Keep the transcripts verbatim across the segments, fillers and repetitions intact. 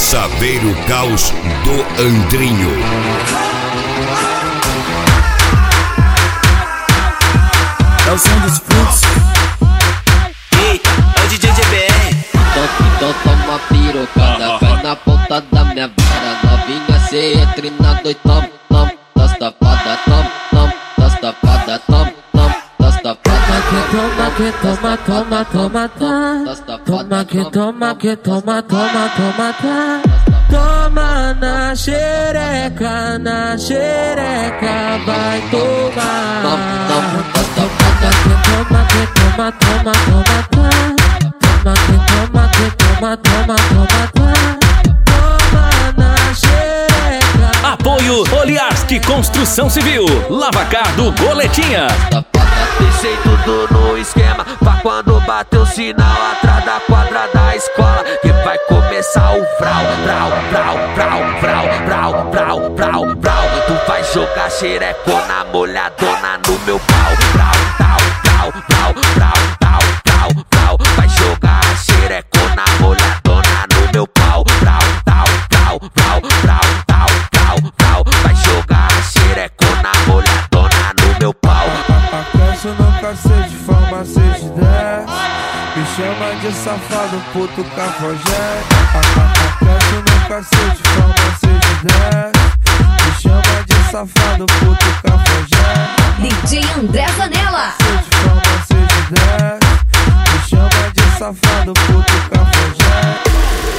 Saber o caos do Andrinho. É o som dos fluxos. Eita, é o D J G B R. Então toma pirocada, vai na ponta da minha vara. Novinha, cê entra na dois, tom, tom, das tapadas, tom, tom, das tapadas, tom, tom, das tapadas. Toma que toma, toma, toma, tá. Toma que toma, que toma, toma, toma, tá. Toma na xereca, na xereca, vai tomar. Toma que toma, que toma, toma, toma, tá. Toma que toma, que toma, toma, toma, tá. Toma na xereca. Apoio Oliarski Construção Civil, Lavacar do Goletinha. Deixei tudo no esquema pra quando bater o sinal atrás da quadra da escola, que vai começar o vrau, vrau, vrau, vrau, vrau, vrau, vrau, vrau, vrau. Tu vai jogar xerecona molhadona no meu pau. Vrau, vrau, vrau, vrau, vrau, vrau, vrau, vrau. Vai jogar xerecona molhadona no meu pau. Vrau, vrau, vrau, vrau, vrau, vrau, vrau, vrau. Vai jogar xerecona molhadona no meu pau. Aquece no cacete, forma seis de dez. Me chama de safado, puto cafajeste. Aquece no cacete, forma seis de dez. Me chama de safado, puto cafajeste. D J André Zanella. Cacete, forma seis de dez. Me chama de safado, puto cafajeste.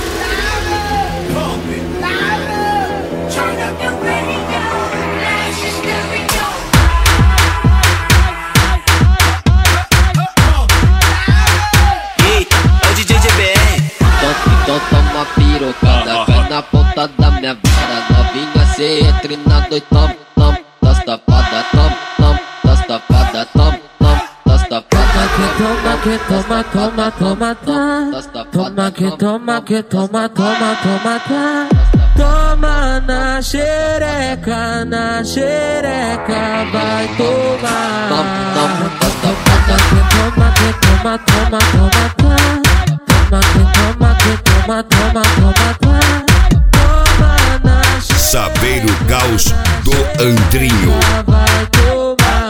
Então toma pirocada, vai na ponta da minha vara. Novinha, cê entra na dois, tom, tom, das tapadas, tom, tom, das tapadas, tom, tom, das tapadas. Toma que toma, toma, toma, tá. Toma que toma, que toma, toma, toma, tá. Toma na xereca, na xereca, vai tomar. Toma que toma, que toma, toma, toma, tá. Toma que toma, que toma, toma, toma, tá. Toma na xereca. Saber o caos do Andrinho. Vai tomar.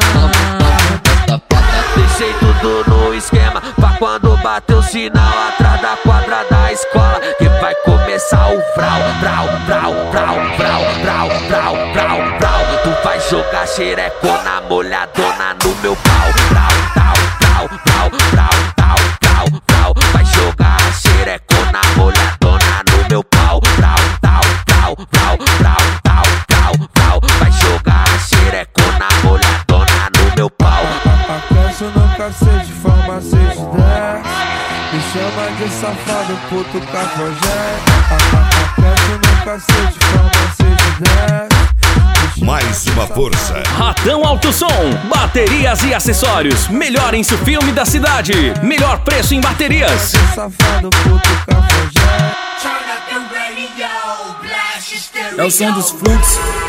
Deixei tudo no esquema pra quando bater o sinal atrás da quadra da escola, que vai começar o vrau, vrau, vrau, vrau, vrau, vrau, vrau, vrau, vrau. Tu vai jogar xerecona molhadona no meu pau. Vrau, vrau, vrau, vrau, vrau, vrau, vrau, vrau. Vai jogar xerecona molhadona no meu pau. Vrau, vrau, vrau, vrau, vrau, vrau, vrau, vrau. Vai jogar xerecona molhadona no meu pau. Aquece no cacete, forma seis de dez. Me chama de safado, puto cafajeste. Aquece no cacete, forma seis de dez. Mais uma força. Ratão Alto Som, baterias e acessórios. Melhor em seu filme da cidade. Melhor preço em baterias. Safado, puto cafajeste. É o som dos fluxos.